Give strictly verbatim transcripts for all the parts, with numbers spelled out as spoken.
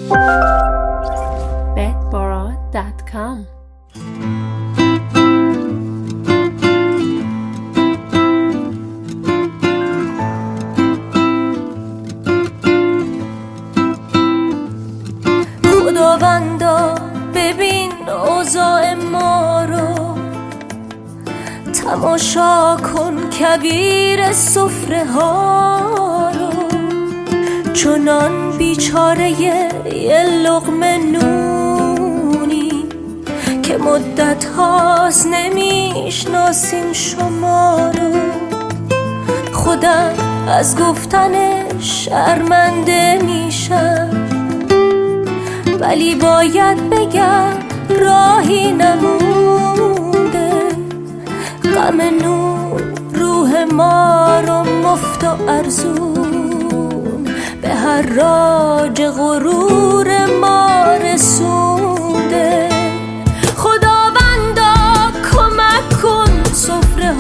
bedbora دات کام. خداوندا ببین اوضاع ما رو، تماشا کن کویر سفره ها رو، چنان بیچاره یه لقمه نونی که مدت هاست نمیشناسیم شما رو. خودم از گفتنش شرمنده میشم، ولی باید بگم راهی نمونده. غم نون روح ما رو مفت و ارزون به حراج غرور ما رسونده. خداوندا کمک کن سفره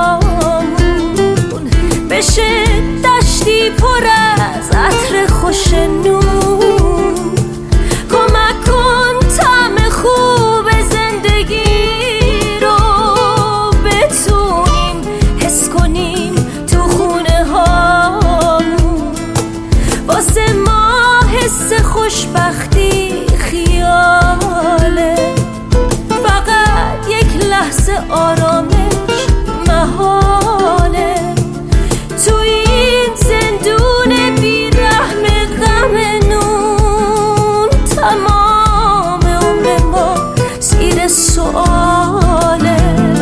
هامون بشه دشتی پر از عطر خوش نون. کمک کن طعم خوب زندگی رو بتونیم حس کنیم تو خونه هامون. واسه ما حس خوشبختی خیاله، فقط یک لحظه آرامش محاله. تو این زندون بیرحم غم نون تمام عمر ما زیر سؤاله.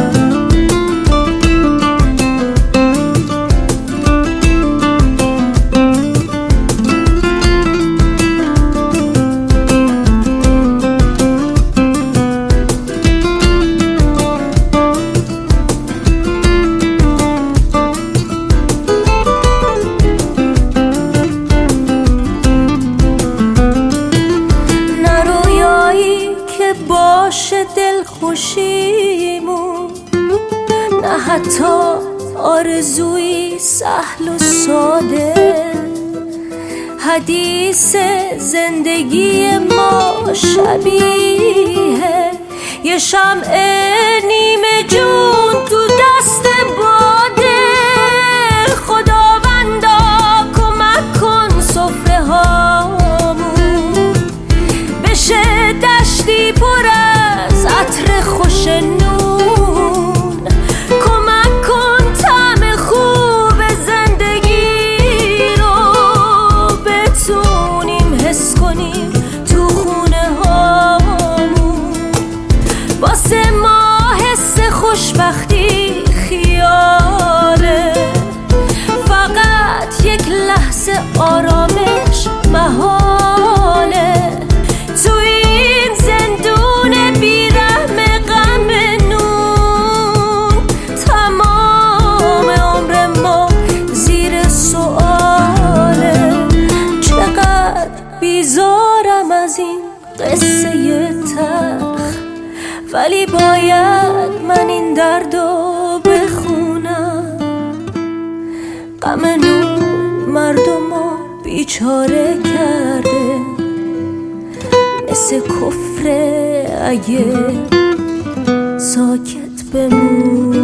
باشه دل خوشیمون، نه حتی آرزوی سهل و ساده. حدیث زندگی ما شبیه یه شمع نیمه جون تو دست باده. خداوندا کمک کن سفره هامون بشه دشتی پر از عطر خوش نون. کمک کن طعم خوب زندگی رو بتونیم حس کنیم تو خونه هامون. واسه ما حس خوشبختی خیاله، فقط یک لحظه آرامش محاله. تو این زندون بیرحم غم نون تمام عمر ما زیر سؤاله. چقدر بیزارم از این قصه تلخ، ولی باید من این دردو بخونم. غم نون مردمو بیچاره کرده، مثل کفر اگه ساکت بمون.